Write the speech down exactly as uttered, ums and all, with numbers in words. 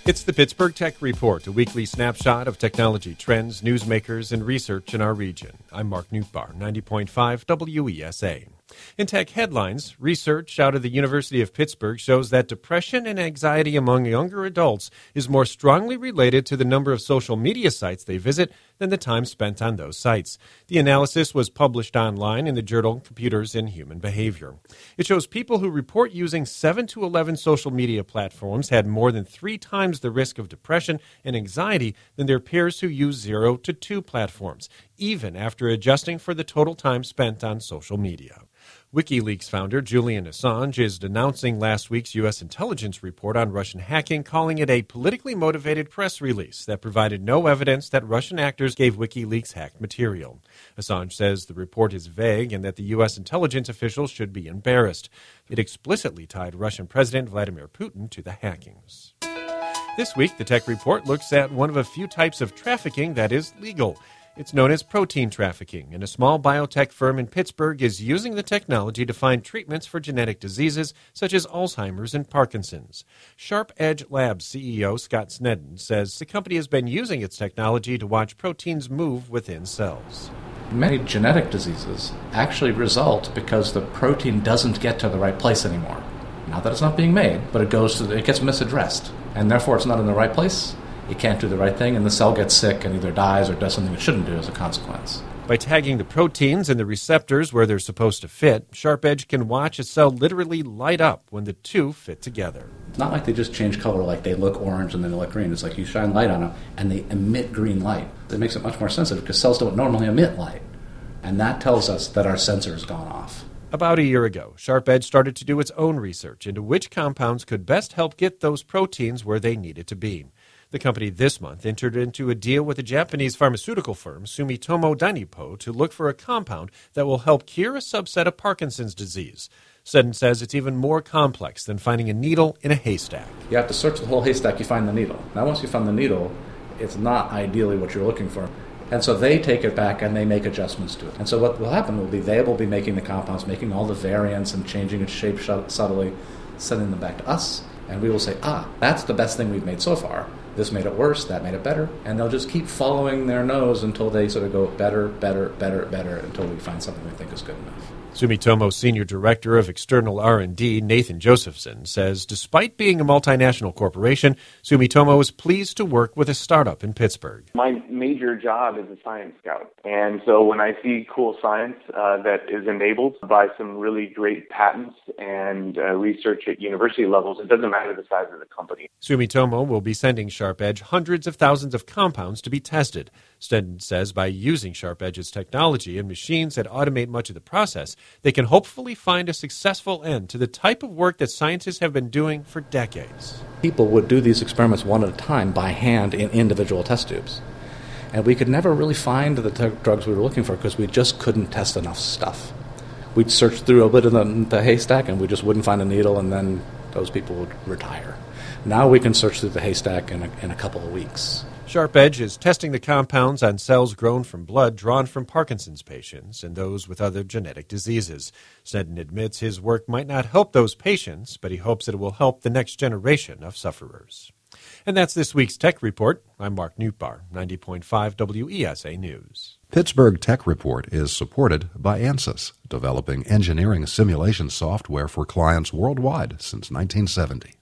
It's the Pittsburgh Tech Report, a weekly snapshot of technology trends, newsmakers, and research in our region. I'm Mark Newtbar, ninety point five W E S A. In tech headlines, research out of the University of Pittsburgh shows that depression and anxiety among younger adults is more strongly related to the number of social media sites they visit than the time spent on those sites. The analysis was published online in the journal Computers and Human Behavior. It shows people who report using seven to eleven social media platforms had more than three times the risk of depression and anxiety than their peers who use zero to two platforms, even after adjusting for the total time spent on social media. WikiLeaks founder Julian Assange is denouncing last week's U S intelligence report on Russian hacking, calling it a politically motivated press release that provided no evidence that Russian actors gave WikiLeaks hacked material. Assange says the report is vague and that the U S intelligence officials should be embarrassed. It explicitly tied Russian President Vladimir Putin to the hackings. This week, the Tech Report looks at one of a few types of trafficking that is legal. It's known as protein trafficking, and a small biotech firm in Pittsburgh is using the technology to find treatments for genetic diseases such as Alzheimer's and Parkinson's. Sharp Edge Labs C E O Scott Snedden says the company has been using its technology to watch proteins move within cells. Many genetic diseases actually result because the protein doesn't get to the right place anymore. Not that it's not being made, but it goes to the, it gets misaddressed, and therefore it's not in the right place. It can't do the right thing, and the cell gets sick and either dies or does something it shouldn't do as a consequence. By tagging the proteins and the receptors where they're supposed to fit, Sharp Edge can watch a cell literally light up when the two fit together. It's not like they just change color, like they look orange and then they look green. It's like you shine light on them and they emit green light. It makes it much more sensitive because cells don't normally emit light. And that tells us that our sensor has gone off. About a year ago, Sharp Edge started to do its own research into which compounds could best help get those proteins where they needed to be. The company this month entered into a deal with a Japanese pharmaceutical firm, Sumitomo Dainipo, to look for a compound that will help cure a subset of Parkinson's disease. Snedden says it's even more complex than finding a needle in a haystack. You have to search the whole haystack, you find the needle. Now once you find the needle, it's not ideally what you're looking for. And so they take it back and they make adjustments to it. And so what will happen will be they will be making the compounds, making all the variants and changing its shape subtly, sending them back to us. And we will say, ah, that's the best thing we've made so far. This made it worse, that made it better. And they'll just keep following their nose until they sort of go better, better, better, better, until we find something we think is good enough. Sumitomo Senior Director of External R and D, Nathan Josephson, says despite being a multinational corporation, Sumitomo is pleased to work with a startup in Pittsburgh. My major job is a science scout. And so when I see cool science uh, that is enabled by some really great patents and uh, research at university levels, it doesn't matter the size of the company. Sumitomo will be sending Sharp Edge hundreds of thousands of compounds to be tested. Snedden says by using Sharp Edge's technology and machines that automate much of the process, they can hopefully find a successful end to the type of work that scientists have been doing for decades. People would do these experiments one at a time by hand in individual test tubes. And we could never really find the t- drugs we were looking for because we just couldn't test enough stuff. We'd search through a bit of the, the haystack and we just wouldn't find a needle, and then those people would retire. Now we can search through the haystack in a, in a couple of weeks. Sharp Edge is testing the compounds on cells grown from blood drawn from Parkinson's patients and those with other genetic diseases. Snedden admits his work might not help those patients, but he hopes it will help the next generation of sufferers. And that's this week's Tech Report. I'm Mark Newtbar, ninety point five W E S A News. Pittsburgh Tech Report is supported by ANSYS, developing engineering simulation software for clients worldwide since nineteen seventy.